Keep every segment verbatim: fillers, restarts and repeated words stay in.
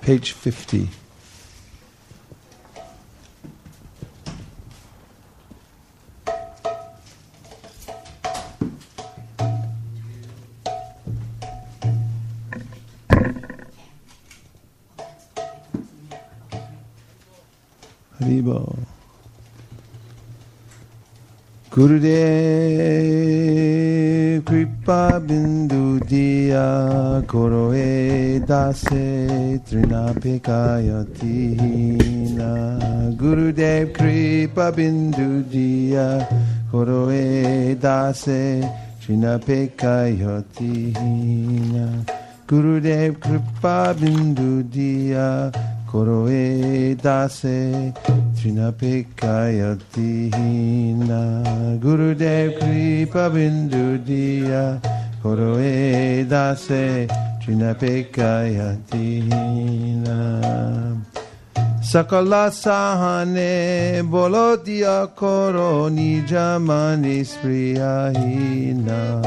page fifty. Haribo. Gurudev Kripa Bindu Diya Koroe Dase Trinapekayati Hina. Gurudev Kripa Bindu Diya Koroe Dase Trinapekayati Hina. Gurudev Kripa Bindu Diya Koroe Dase Trinapekayati Hina. Gurudev Kripa Bindu Diya Koroe Dase Trinapekayati Hina. Sakala Sahane Bolo Diya Koro Nijamani Spriya Hina.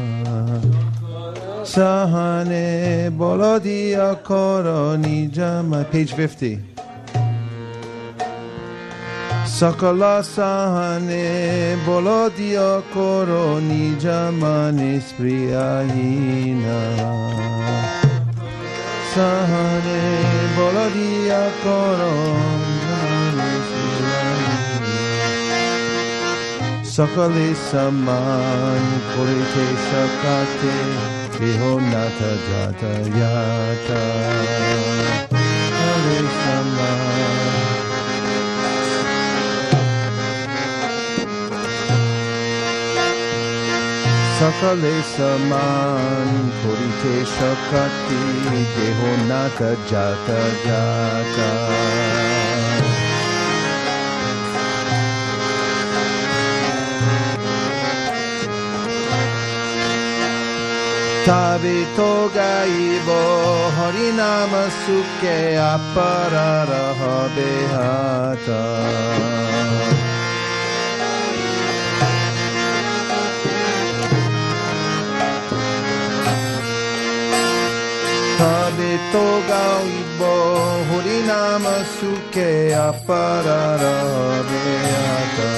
Sahane Bolodia Koro Nijama, page fifty. Sakala Sahane Bolodia Koro Nijama Nispriyahina. Sahane Bolodia Koro Nispriyahina. Sakale Saman Kurite Sakate Viho nata jata yata Hare Sama. Sakale saman Kurite shakati Deho nata jata jata. Tabi togaibo harinama suke apararaha behata. Tabi togaibo harinama suke apararaha behata.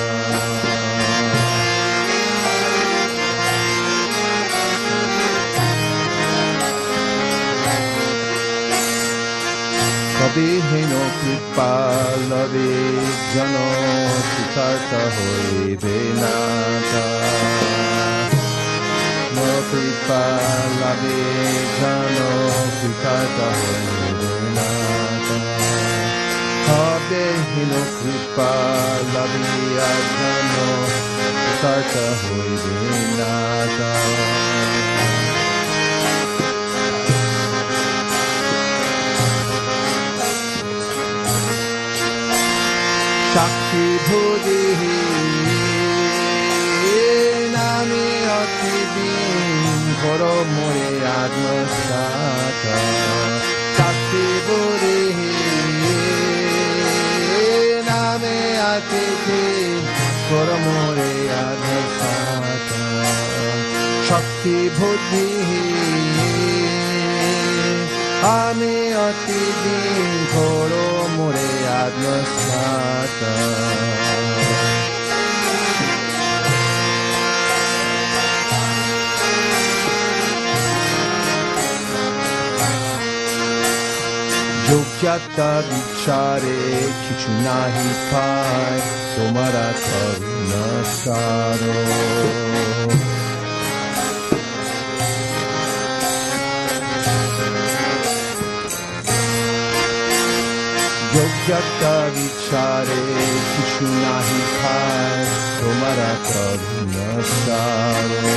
Kabhi hino kripa labe jano sitarta hoy benata. No kripa labe jano sitarta hoy benata. Kabhi hino kripa labe jano sitarta hoy benata. Shakti Buddhi Nami Ati Bin Koro More Admasata. Shakti Buddhi Nami Ati Bin Koro More Admasata. Shakti Buddhi Nami Ati Bin Koro More Admasata. Jogyata vichare kichu nahi pai tomara karuna saro. Yogyata vichare kishu nahi khai tomara karuna saro.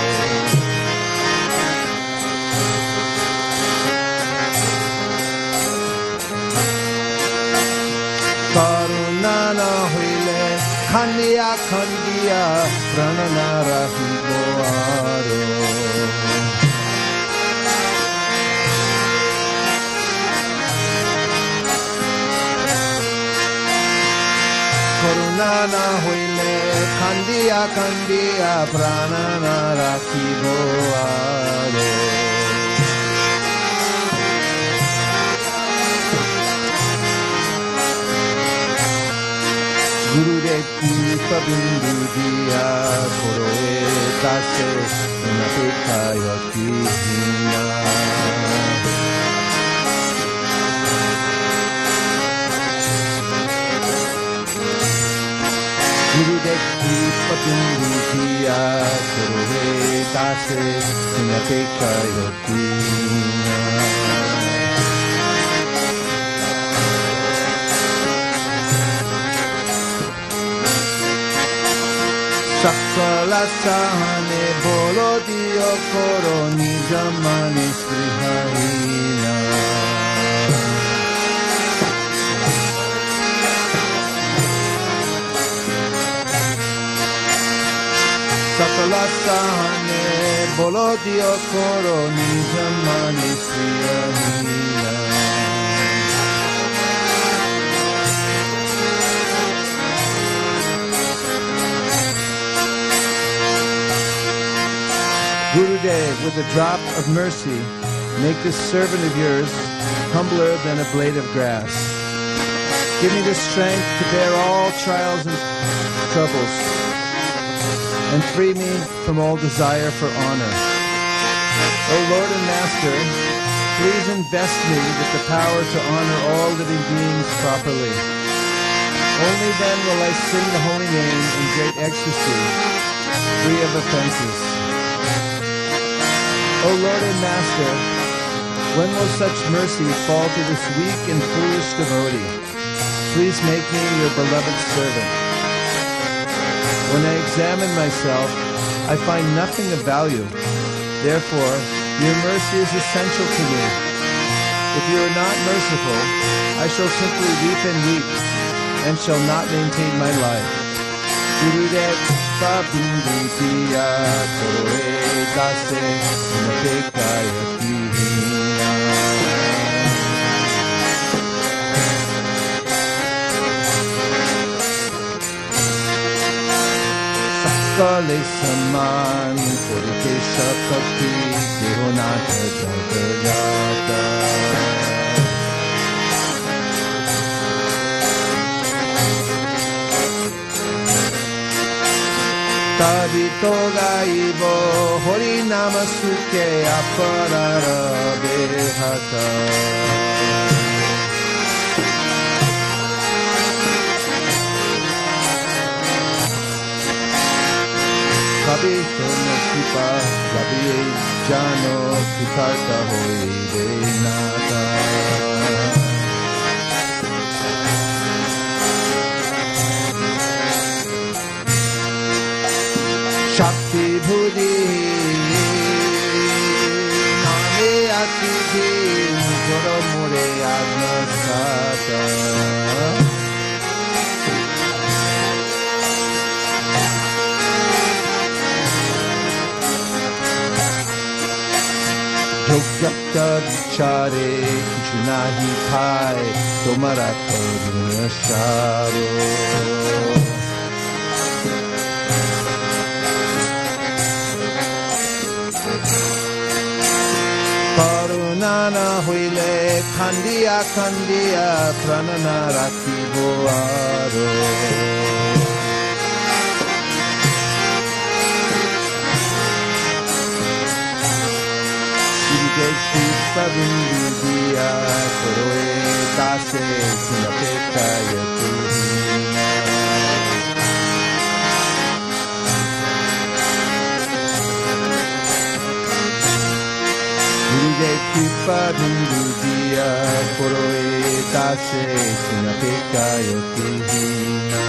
Karuna na huile khandiya khandiya pranana rahibo aro. Karunana hoile khandiya khandiya pranana rakhibo aro. kipa bindu dia koroe tase unapeka yakihina. Gurudev kipa bindu dia koroe tase unapeka yakihina. Sakala sahane bolo dio koro nijamani sriharina. Sakala sahane bolo dio koro nijamani sriharina. Gurudev, with a drop of mercy, make this servant of yours humbler than a blade of grass. Give me the strength to bear all trials and troubles, and free me from all desire for honor. O Lord and Master, please invest me with the power to honor all living beings properly. Only then will I sing the holy name in great ecstasy, free of offenses. O Lord and Master, when will such mercy fall to this weak and foolish devotee? Please make me your beloved servant. When I examine myself, I find nothing of value. Therefore, your mercy is essential to me. If you are not merciful, I shall simply weep and weep, and shall not maintain my life. Gurudev Babindu Diya Koroe Dase Unapeka Yakihina. Sakale Saman Korite Shakati Devonata Jagadata. Tabito gaibo hori namasuke aparara behata. Tabito no kipa labiye jano kitarta hoi denata. Shakti Bhudi Name Akidhi Joro Mure Agnasata. Jogyata Vichare Kishunahi Pai Tomara Karuna Sharo. Karunana huile kandiya kandiya pranana rakibo aro. Shirige kipa bindu diya koroe dase sunapeka yakihina. Shirige kipa bindu diya koroe dase sunapeka yakihina.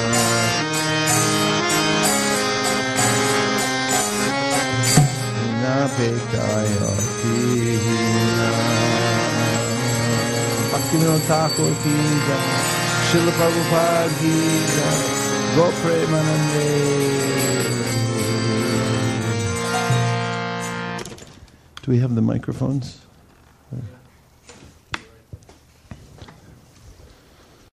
Sunapeka yakihina. Bhaktivinoda Thakur ki jai, Srila Prabhupada ki jai, Go Premanande. Do we have the microphones?